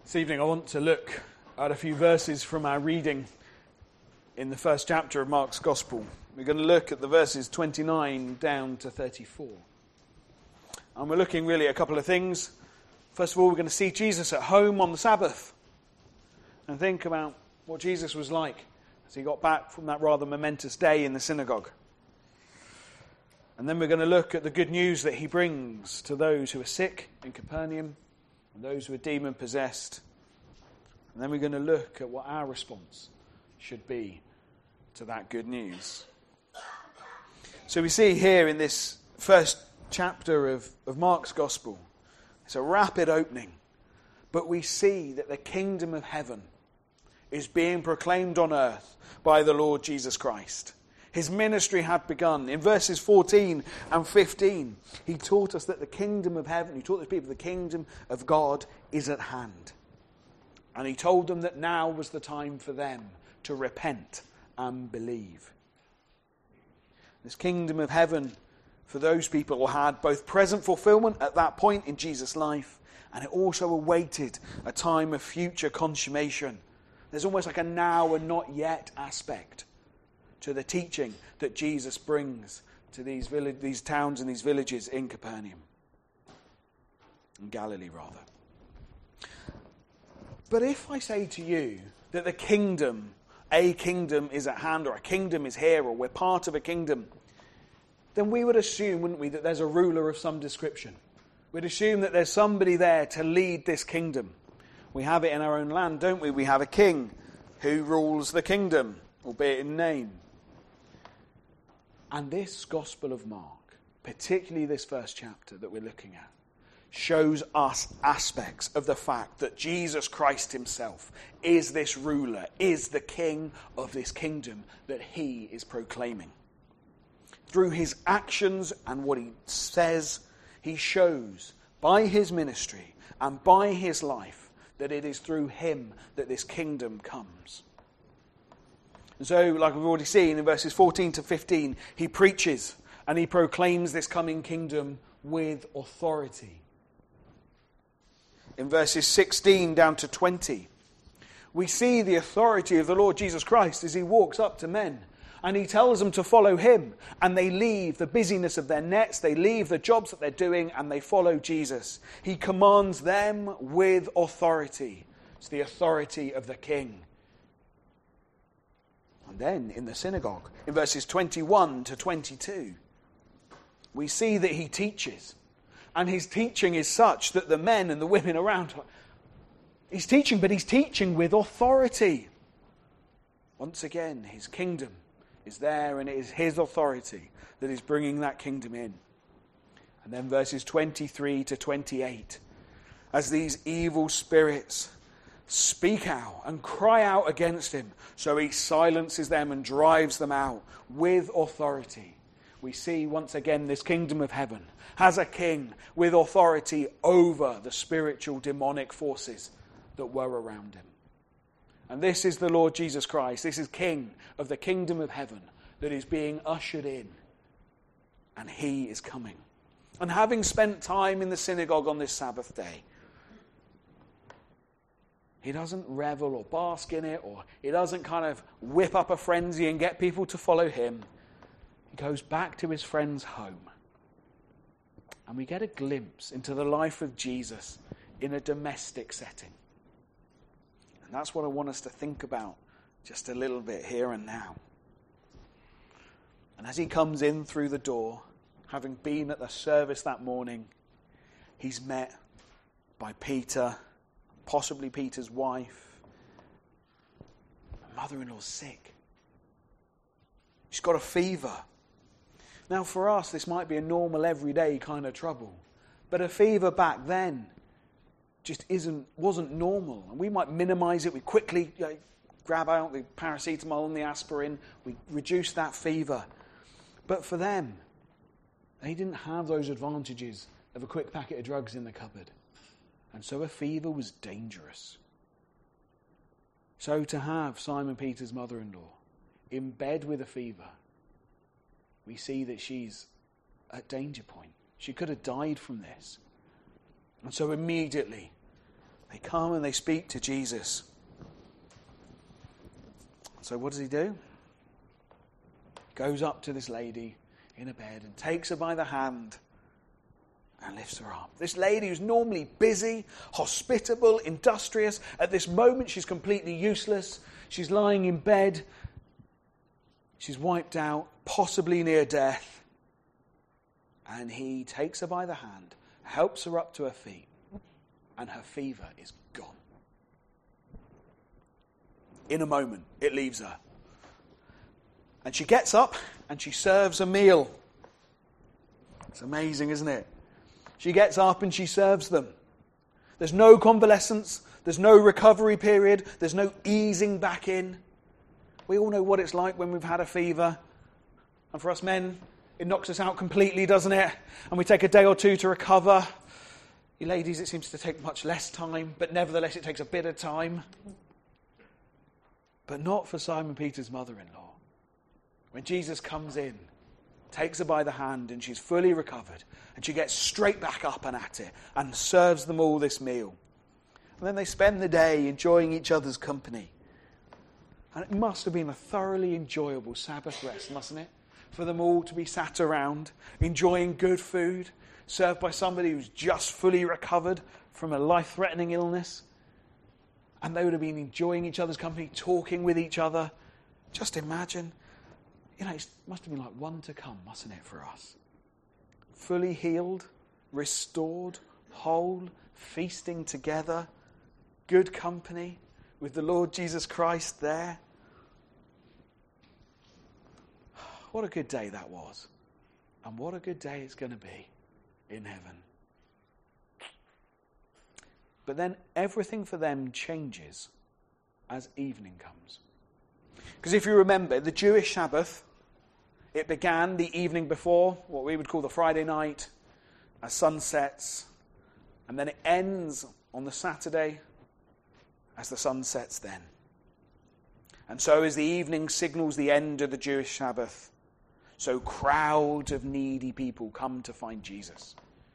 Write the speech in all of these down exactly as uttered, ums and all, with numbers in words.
This evening I want to look at a few verses from our reading in the first chapter of Mark's Gospel. We're going to look at the verses twenty-nine down to thirty-four. And we're looking really at a couple of things. First of all, we're going to see Jesus at home on the Sabbath and think about what Jesus was like as he got back from that rather momentous day in the synagogue. And then we're going to look at the good news that he brings to those who are sick in Capernaum and those who are demon-possessed. And then we're going to look at what our response should be to that good news. So we see here in this first chapter of, of Mark's Gospel, it's a rapid opening, but we see that the kingdom of heaven is being proclaimed on earth by the Lord Jesus Christ. His ministry had begun. In verses fourteen and fifteen, he taught us that the kingdom of heaven, he taught the people the kingdom of God is at hand. And he told them that now was the time for them to repent and believe. This kingdom of heaven for those people had both present fulfillment at that point in Jesus' life, and it also awaited a time of future consummation. There's almost like a now and not yet aspect to the teaching that Jesus brings to these village, these towns and these villages in Capernaum. In Galilee, rather. But if I say to you that the kingdom, a kingdom is at hand, or a kingdom is here, or we're part of a kingdom, then we would assume, wouldn't we, that there's a ruler of some description. We'd assume that there's somebody there to lead this kingdom. We have it in our own land, don't we? We have a king who rules the kingdom, albeit in name. And this Gospel of Mark, particularly this first chapter that we're looking at, shows us aspects of the fact that Jesus Christ himself is this ruler, is the king of this kingdom that he is proclaiming. Through his actions and what he says, he shows by his ministry and by his life that it is through him that this kingdom comes. And so, like we've already seen in verses fourteen to fifteen, he preaches and he proclaims this coming kingdom with authority. In verses sixteen down to twenty, we see the authority of the Lord Jesus Christ as he walks up to men and he tells them to follow him, and they leave the busyness of their nets, they leave the jobs that they're doing, and they follow Jesus. He commands them with authority. It's the authority of the king. And then in the synagogue, in verses twenty-one to twenty-two, we see that he teaches. And his teaching is such that the men and the women around him, he's teaching, but he's teaching with authority. Once again, his kingdom is there, and it is his authority that is bringing that kingdom in. And then verses twenty-three to twenty-eight, as these evil spirits speak out and cry out against him, so he silences them and drives them out with authority. We see once again this kingdom of heaven has a king with authority over the spiritual demonic forces that were around him. And this is the Lord Jesus Christ. This is King of the kingdom of heaven that is being ushered in. And he is coming. And having spent time in the synagogue on this Sabbath day, he doesn't revel or bask in it, or he doesn't kind of whip up a frenzy and get people to follow him. He goes back to his friend's home. And we get a glimpse into the life of Jesus in a domestic setting. And that's what I want us to think about just a little bit here and now. And as he comes in through the door, having been at the service that morning, he's met by Peter, possibly Peter's wife. Her mother-in-law's sick. She's got a fever. Now for us, this might be a normal, everyday kind of trouble. But a fever back then just isn't wasn't normal. And we might minimize it. We quickly you know, grab out the paracetamol and the aspirin. We reduce that fever. But for them, they didn't have those advantages of a quick packet of drugs in the cupboard. And so a fever was dangerous. So to have Simon Peter's mother-in-law in bed with a fever, we see that she's at danger point. She could have died from this. And so immediately, They come and they speak to Jesus. So what does he do? Goes up to this lady in a bed and takes her by the hand and lifts her up. This lady who's normally busy, hospitable, industrious, at this moment she's completely useless. She's lying in bed. She's wiped out, possibly near death. And he takes her by the hand, helps her up to her feet, and her fever is gone. In a moment, it leaves her. And she gets up and she serves a meal. It's amazing, isn't it? She gets up and she serves them. There's no convalescence. There's no recovery period. There's no easing back in. We all know what it's like when we've had a fever. And for us men, it knocks us out completely, doesn't it? And we take a day or two to recover. You ladies, it seems to take much less time, but nevertheless it takes a bit of time. But not for Simon Peter's mother-in-law. When Jesus comes in, takes her by the hand, and she's fully recovered, and she gets straight back up and at it, and serves them all this meal. And then they spend the day enjoying each other's company. And it must have been a thoroughly enjoyable Sabbath rest, mustn't it? For them all to be sat around, enjoying good food, served by somebody who's just fully recovered from a life-threatening illness. And they would have been enjoying each other's company, talking with each other. Just imagine. You know, it must have been like one to come, mustn't it, for us? Fully healed, restored, whole, feasting together, good company with the Lord Jesus Christ there. What a good day that was. And what a good day it's going to be in heaven. But then everything for them changes as evening comes. Because if you remember, the Jewish Sabbath, it began the evening before, what we would call the Friday night, as sun sets, and then it ends on the Saturday as the sun sets then. And so as the evening signals the end of the Jewish Sabbath, so crowds of needy people come to find Jesus.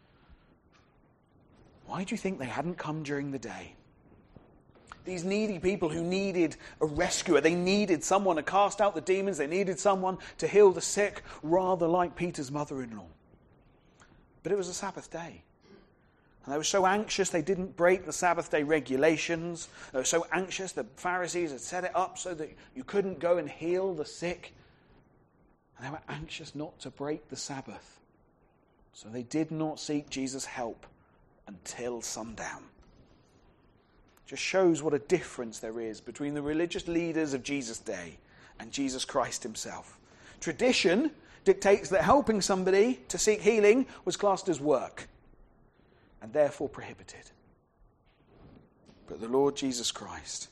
Why do you think they hadn't come during the day? These needy people who needed a rescuer, they needed someone to cast out the demons, they needed someone to heal the sick, rather like Peter's mother-in-law. But it was a Sabbath day. And they were so anxious they didn't break the Sabbath day regulations. They were so anxious the Pharisees had set it up so that you couldn't go and heal the sick. And they were anxious not to break the Sabbath. So they did not seek Jesus' help until sundown. Just shows what a difference there is between the religious leaders of Jesus' day and Jesus Christ himself. Tradition dictates that helping somebody to seek healing was classed as work and therefore prohibited. But the Lord Jesus Christ,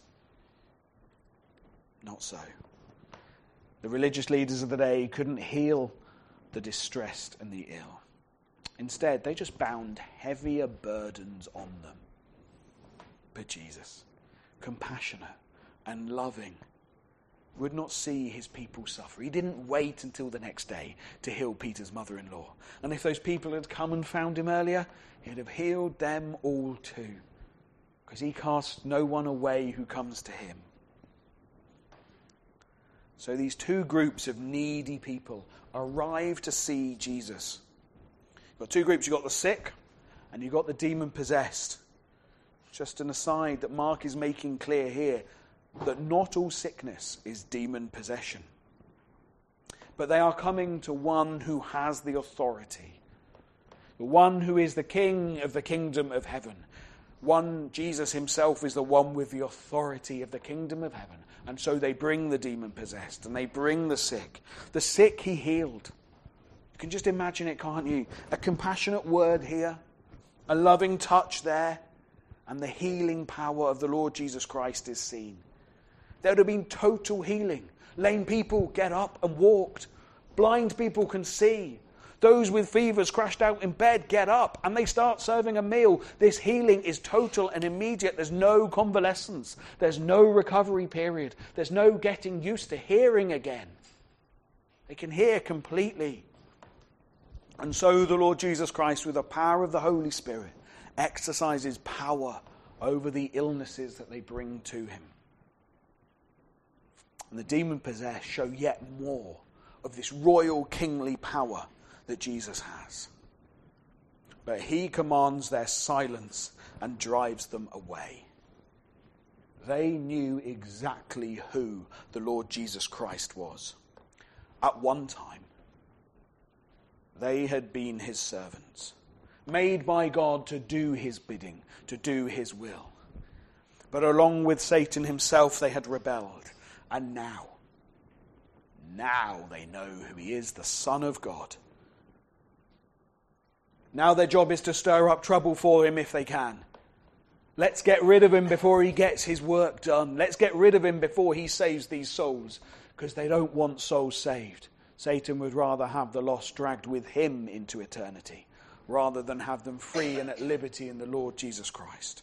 not so. The religious leaders of the day couldn't heal the distressed and the ill. Instead, they just bound heavier burdens on them. But Jesus, compassionate and loving, would not see his people suffer. He didn't wait until the next day to heal Peter's mother-in-law. And if those people had come and found him earlier, he'd have healed them all too. Because he casts no one away who comes to him. So these two groups of needy people arrive to see Jesus. You've got two groups. You've got the sick and you've got the demon-possessed. Just an aside that Mark is making clear here, that not all sickness is demon possession. But they are coming to one who has the authority. The one who is the king of the kingdom of heaven. One, Jesus himself, is the one with the authority of the kingdom of heaven. And so they bring the demon possessed and they bring the sick. The sick he healed. You can just imagine it, can't you? A compassionate word here. A loving touch there. And the healing power of the Lord Jesus Christ is seen. There would have been total healing. Lame people get up and walked. Blind people can see. Those with fevers crashed out in bed get up and they start serving a meal. This healing is total and immediate. There's no convalescence. There's no recovery period. There's no getting used to hearing again. They can hear completely. And so the Lord Jesus Christ, with the power of the Holy Spirit, exercises power over the illnesses that they bring to him. And the demon-possessed show yet more of this royal kingly power that Jesus has. But he commands their silence and drives them away. They knew exactly who the Lord Jesus Christ was. At one time, they had been his servants, made by God to do his bidding, to do his will. But along with Satan himself, they had rebelled. And now, now they know who he is, the Son of God. Now their job is to stir up trouble for him if they can. Let's get rid of him before he gets his work done. Let's get rid of him before he saves these souls, because they don't want souls saved. Satan would rather have the lost dragged with him into eternity, rather than have them free and at liberty in the Lord Jesus Christ.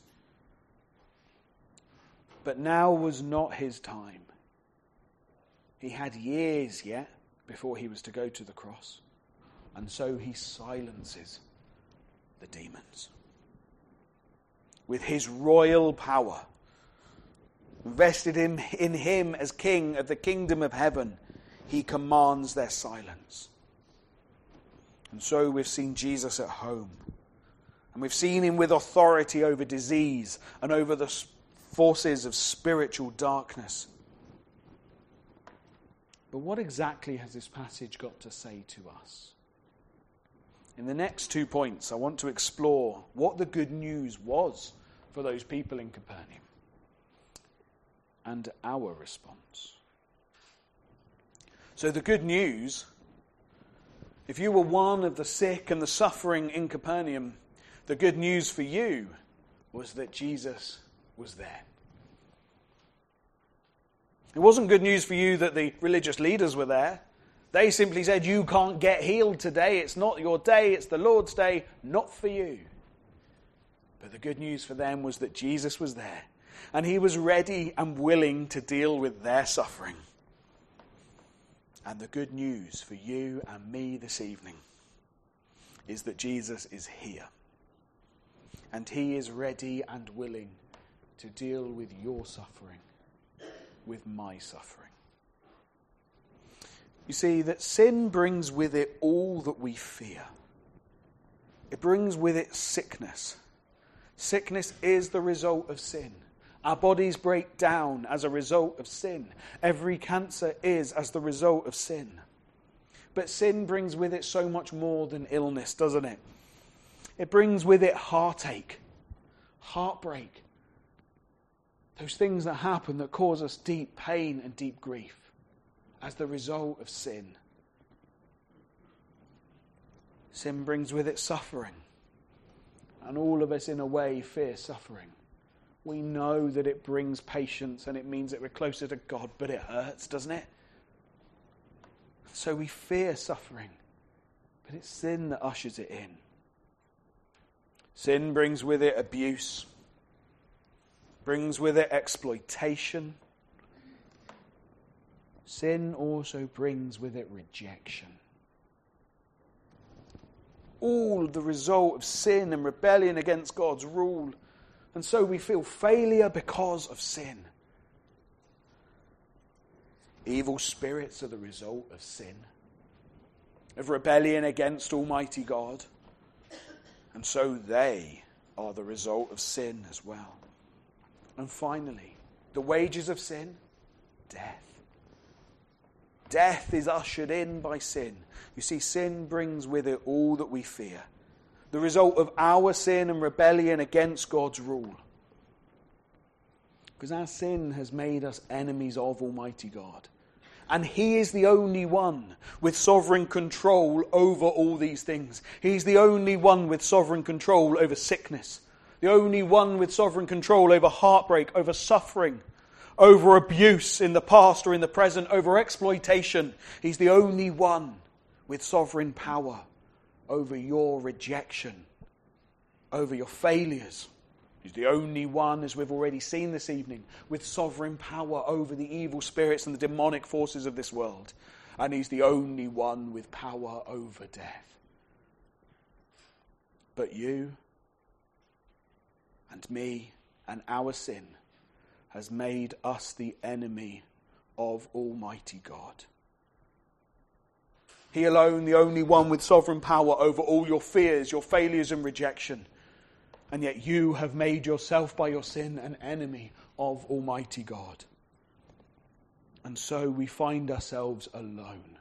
But now was not his time. He had years yet before he was to go to the cross. And so he silences the demons. With his royal power, vested in, in him as king of the kingdom of heaven, he commands their silence. And so we've seen Jesus at home. And we've seen him with authority over disease and over the forces of spiritual darkness. But what exactly has this passage got to say to us? In the next two points, I want to explore what the good news was for those people in Capernaum and our response. So the good news, if you were one of the sick and the suffering in Capernaum, the good news for you was that Jesus was there. It wasn't good news for you that the religious leaders were there. They simply said, you can't get healed today. It's not your day. It's the Lord's day. Not for you. But the good news for them was that Jesus was there. And he was ready and willing to deal with their suffering. And the good news for you and me this evening is that Jesus is here. And he is ready and willing to deal with your suffering, with my suffering. You see, that sin brings with it all that we fear. It brings with it sickness. Sickness is the result of sin. Our bodies break down as a result of sin. Every cancer is as the result of sin. But sin brings with it so much more than illness, doesn't it? It brings with it heartache, heartbreak. Those things that happen that cause us deep pain and deep grief as the result of sin. Sin brings with it suffering. And all of us, in a way, fear suffering. We know that it brings patience and it means that we're closer to God, but it hurts, doesn't it? So we fear suffering, but it's sin that ushers it in. Sin brings with it abuse, brings with it exploitation. Sin also brings with it rejection. All the result of sin and rebellion against God's rule. And so we feel failure because of sin. Evil spirits are the result of sin, of rebellion against Almighty God. And so they are the result of sin as well. And finally, the wages of sin, death. Death is ushered in by sin. You see, sin brings with it all that we fear. The result of our sin and rebellion against God's rule. Because our sin has made us enemies of Almighty God. And he is the only one with sovereign control over all these things. He's the only one with sovereign control over sickness. The only one with sovereign control over heartbreak, over suffering, over abuse in the past or in the present, over exploitation. He's the only one with sovereign power over your rejection, over your failures. He's the only one, as we've already seen this evening, with sovereign power over the evil spirits and the demonic forces of this world. And he's the only one with power over death. But you and me and our sin has made us the enemy of Almighty God. He alone, the only one with sovereign power over all your fears, your failures and rejection. And yet you have made yourself by your sin an enemy of Almighty God. And so we find ourselves alone.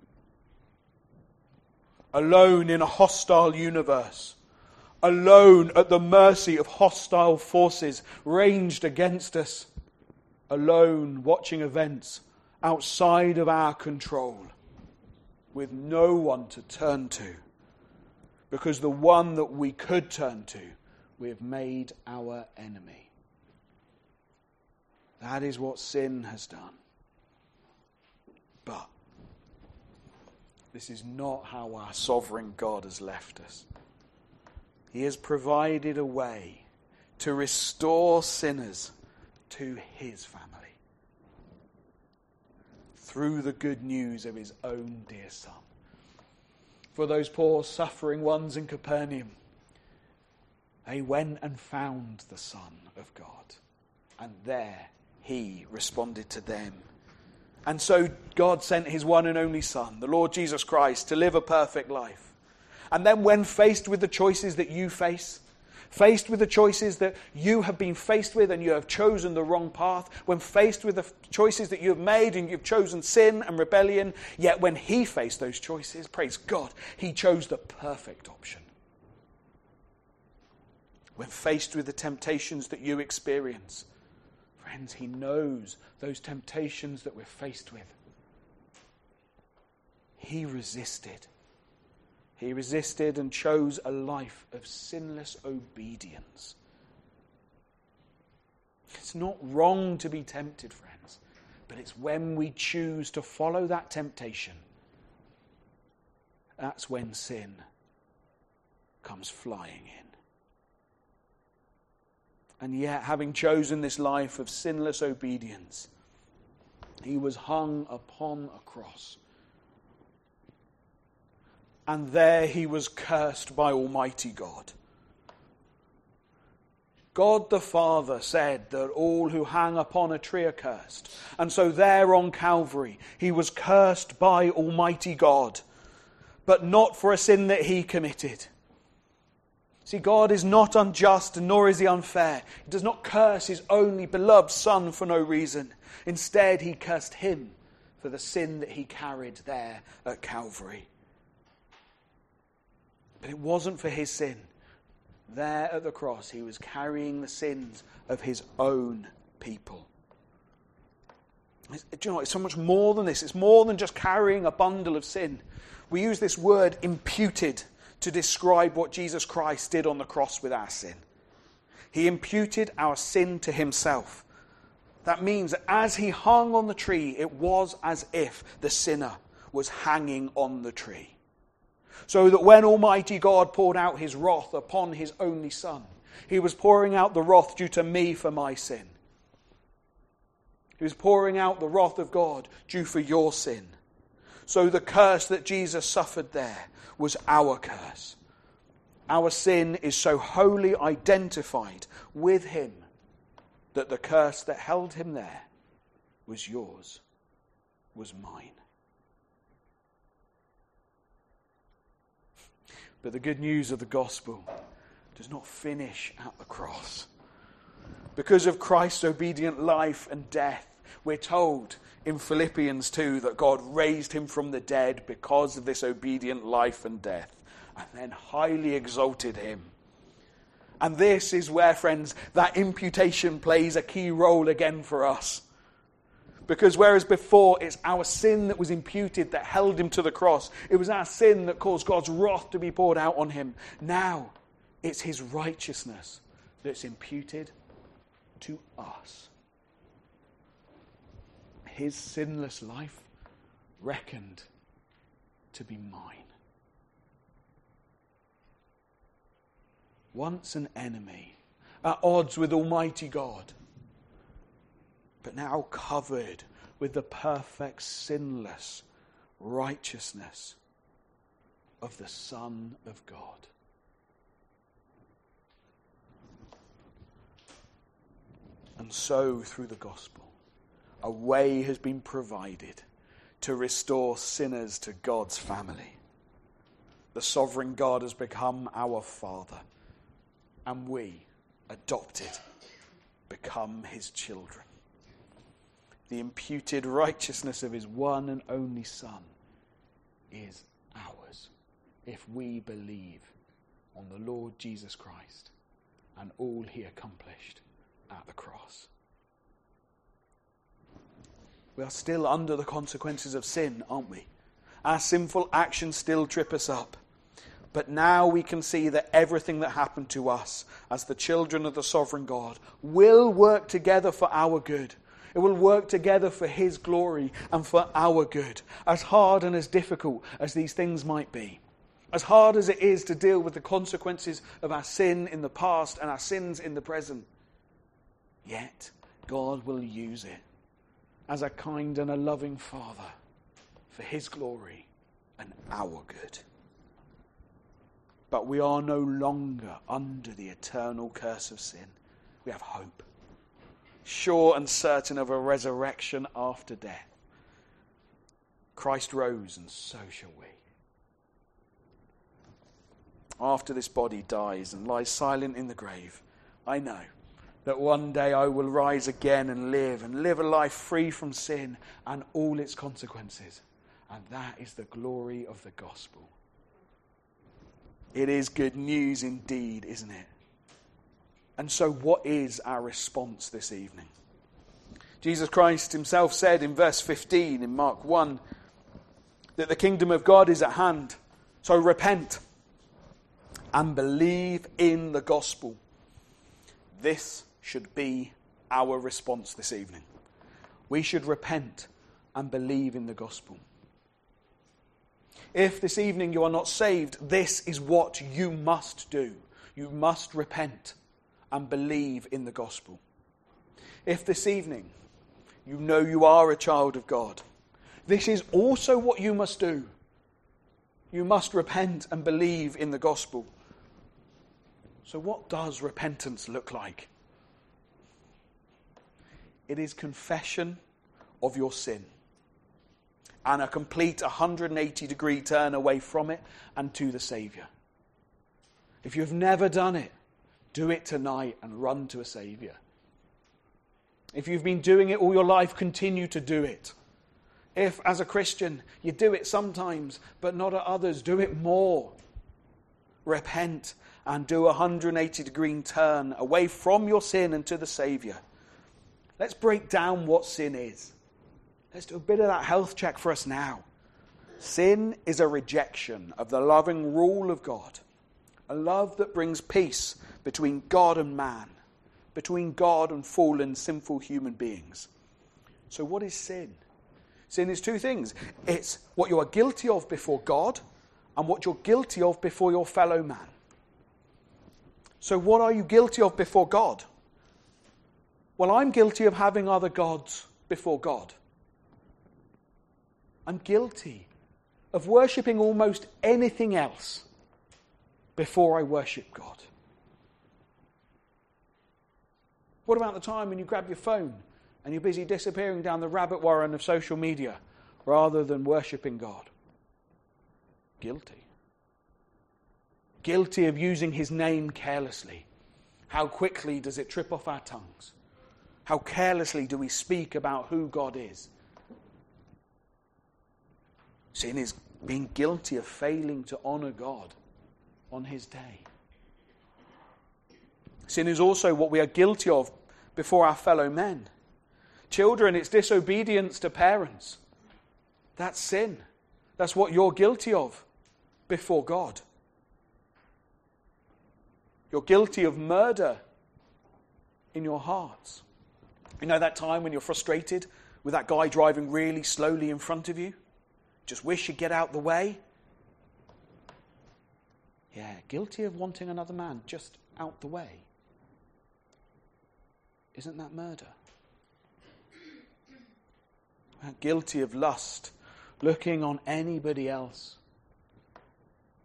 Alone in a hostile universe. Alone at the mercy of hostile forces ranged against us. Alone watching events outside of our control. With no one to turn to. Because the one that we could turn to, we have made our enemy. That is what sin has done. But this is not how our sovereign God has left us. He has provided a way to restore sinners to his family. Through the good news of his own dear Son. For those poor suffering ones in Capernaum, they went and found the Son of God. And there he responded to them. And so God sent his one and only Son, the Lord Jesus Christ, to live a perfect life. And then when faced with the choices that you face, faced with the choices that you have been faced with and you have chosen the wrong path, when faced with the choices that you have made and you've chosen sin and rebellion, yet when he faced those choices, praise God, he chose the perfect option. When faced with the temptations that you experience, friends, he knows those temptations that we're faced with. He resisted. He resisted and chose a life of sinless obedience. It's not wrong to be tempted, friends, but it's when we choose to follow that temptation, that's when sin comes flying in. And yet, having chosen this life of sinless obedience, he was hung upon a cross. And there he was cursed by Almighty God. God the Father said that all who hang upon a tree are cursed. And so there on Calvary, he was cursed by Almighty God, but not for a sin that he committed. See, God is not unjust, nor is he unfair. He does not curse his only beloved Son for no reason. Instead, he cursed him for the sin that he carried there at Calvary. But it wasn't for his sin. There at the cross, he was carrying the sins of his own people. Do you know what? It's so much more than this. It's more than just carrying a bundle of sin. We use this word imputed to describe what Jesus Christ did on the cross with our sin. He imputed our sin to himself. That means that as he hung on the tree, it was as if the sinner was hanging on the tree. So that when Almighty God poured out his wrath upon his only Son, he was pouring out the wrath due to me for my sin. He was pouring out the wrath of God due for your sin. So the curse that Jesus suffered there was our curse. Our sin is so wholly identified with him that the curse that held him there was yours, was mine. But the good news of the gospel does not finish at the cross. Because of Christ's obedient life and death, we're told in Philippians two that God raised him from the dead because of this obedient life and death, and then highly exalted him. And this is where, friends, that imputation plays a key role again for us. Because whereas before it's our sin that was imputed that held him to the cross, it was our sin that caused God's wrath to be poured out on him. Now it's his righteousness that's imputed to us. His sinless life reckoned to be mine. Once an enemy, at odds with Almighty God, but now covered with the perfect, sinless righteousness of the Son of God. And so, through the gospel, a way has been provided to restore sinners to God's family. The sovereign God has become our Father, and we, adopted, become his children. The imputed righteousness of his one and only Son is ours if we believe on the Lord Jesus Christ and all he accomplished at the cross. We are still under the consequences of sin, aren't we? Our sinful actions still trip us up. But now we can see that everything that happened to us as the children of the sovereign God will work together for our good. It will work together for his glory and for our good. As hard and as difficult as these things might be. As hard as it is to deal with the consequences of our sin in the past and our sins in the present. Yet, God will use it as a kind and a loving Father for his glory and our good. But we are no longer under the eternal curse of sin. We have hope, sure and certain of a resurrection after death. Christ rose, and so shall we. After this body dies and lies silent in the grave, I know that one day I will rise again and live, and live a life free from sin and all its consequences. And that is the glory of the gospel. It is good news indeed, isn't it? And so what is our response this evening? Jesus Christ himself said in verse fifteen in Mark one that the kingdom of God is at hand. So repent and believe in the gospel. This should be our response this evening. We should repent and believe in the gospel. If this evening you are not saved, this is what you must do. You must repent and believe in the gospel. If this evening you know you are a child of God, this is also what you must do. You must repent and believe in the gospel. So what does repentance look like? It is confession of your sin and a complete one hundred eighty degree turn away from it and to the Saviour. If you've never done it, do it tonight and run to a Saviour. If you've been doing it all your life, continue to do it. If, as a Christian, you do it sometimes, but not at others, do it more. Repent and do a one hundred eighty degree turn away from your sin and to the Saviour. Let's break down what sin is. Let's do a bit of that health check for us now. Sin is a rejection of the loving rule of God. A love that brings peace between God and man. Between God and fallen, sinful human beings. So what is sin? Sin is two things. It's what you are guilty of before God and what you're guilty of before your fellow man. So what are you guilty of before God? Well, I'm guilty of having other gods before God. I'm guilty of worshipping almost anything else before I worship God. What about the time when you grab your phone and you're busy disappearing down the rabbit warren of social media rather than worshipping God? Guilty. Guilty of using his name carelessly. How quickly does it trip off our tongues? How carelessly do we speak about who God is? Sin is being guilty of failing to honour God on his day. Sin is also what we are guilty of before our fellow men. Children, it's disobedience to parents. That's sin. That's what you're guilty of before God. You're guilty of murder in your hearts. You know that time when you're frustrated with that guy driving really slowly in front of you? Just wish you'd get out the way? Yeah, guilty of wanting another man just out the way. Isn't that murder? Guilty of lust, looking on anybody else.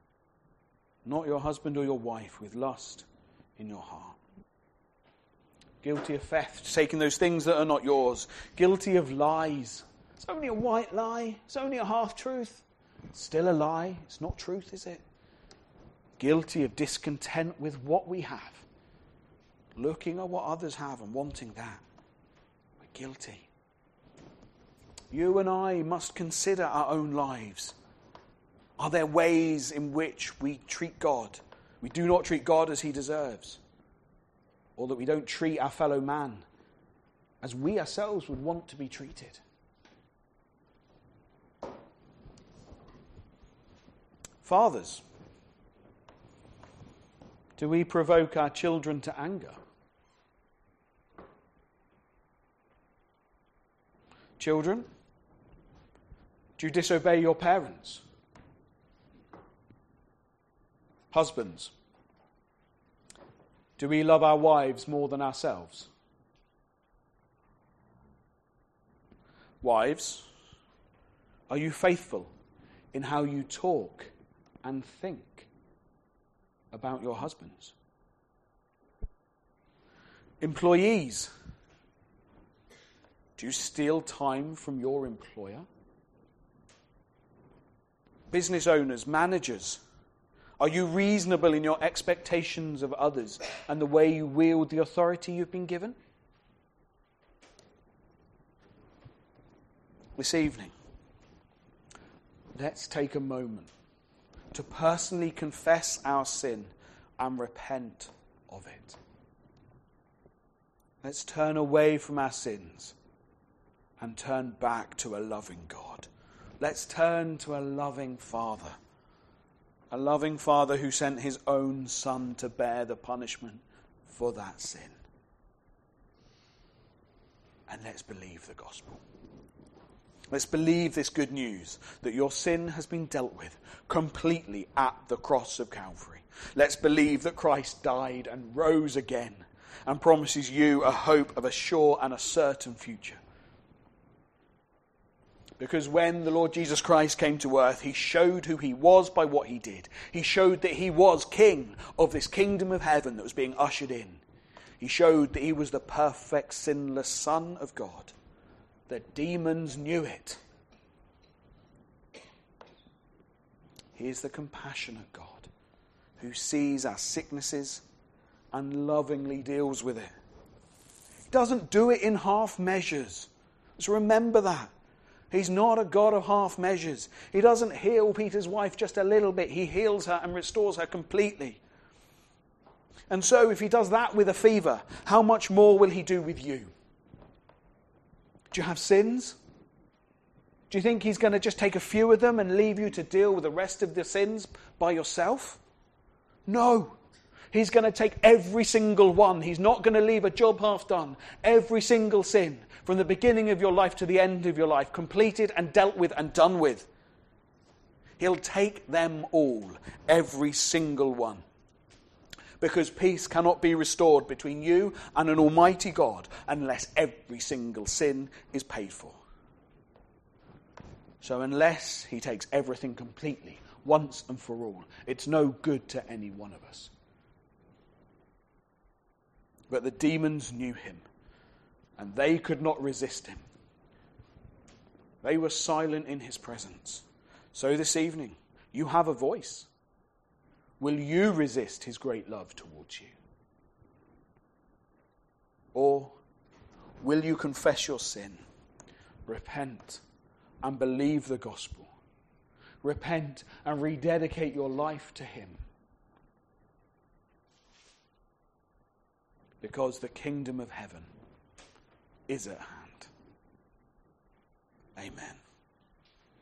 Not your husband or your wife, with lust in your heart. Guilty of theft, taking those things that are not yours. Guilty of lies. It's only a white lie. It's only a half-truth. It's still a lie. It's not truth, is it? Guilty of discontent with what we have. Looking at what others have and wanting that. We're guilty. You and I must consider our own lives. Are there ways in which we treat God? We do not treat God as he deserves. Or that we don't treat our fellow man as we ourselves would want to be treated. Fathers, do we provoke our children to anger? Children, do you disobey your parents? Husbands, do we love our wives more than ourselves? Wives, are you faithful in how you talk and think about your husbands? Employees, do you steal time from your employer? Business owners, managers, are you reasonable in your expectations of others and the way you wield the authority you've been given? This evening, let's take a moment to personally confess our sin and repent of it. Let's turn away from our sins and turn back to a loving God. Let's turn to a loving Father. A loving Father who sent his own Son to bear the punishment for that sin. And let's believe the gospel. Let's believe this good news that your sin has been dealt with completely at the cross of Calvary. Let's believe that Christ died and rose again and promises you a hope of a sure and a certain future. Because when the Lord Jesus Christ came to earth, he showed who he was by what he did. He showed that he was king of this kingdom of heaven that was being ushered in. He showed that he was the perfect, sinless Son of God. The demons knew it. He is the compassionate God who sees our sicknesses and lovingly deals with it. He doesn't do it in half measures. Let's remember that. He's not a God of half measures. He doesn't heal Peter's wife just a little bit. He heals her and restores her completely. And so if he does that with a fever, how much more will he do with you? Do you have sins? Do you think he's going to just take a few of them and leave you to deal with the rest of the sins by yourself? No. He's going to take every single one. He's not going to leave a job half done. Every single sin, from the beginning of your life to the end of your life, completed and dealt with and done with. He'll take them all, every single one. Because peace cannot be restored between you and an almighty God unless every single sin is paid for. So unless he takes everything completely, once and for all, it's no good to any one of us. But the demons knew him, and they could not resist him. They were silent in his presence. So this evening, you have a voice. Will you resist his great love towards you? Or will you confess your sin, repent, and believe the gospel? Repent and rededicate your life to him. Because the kingdom of heaven is at hand. Amen.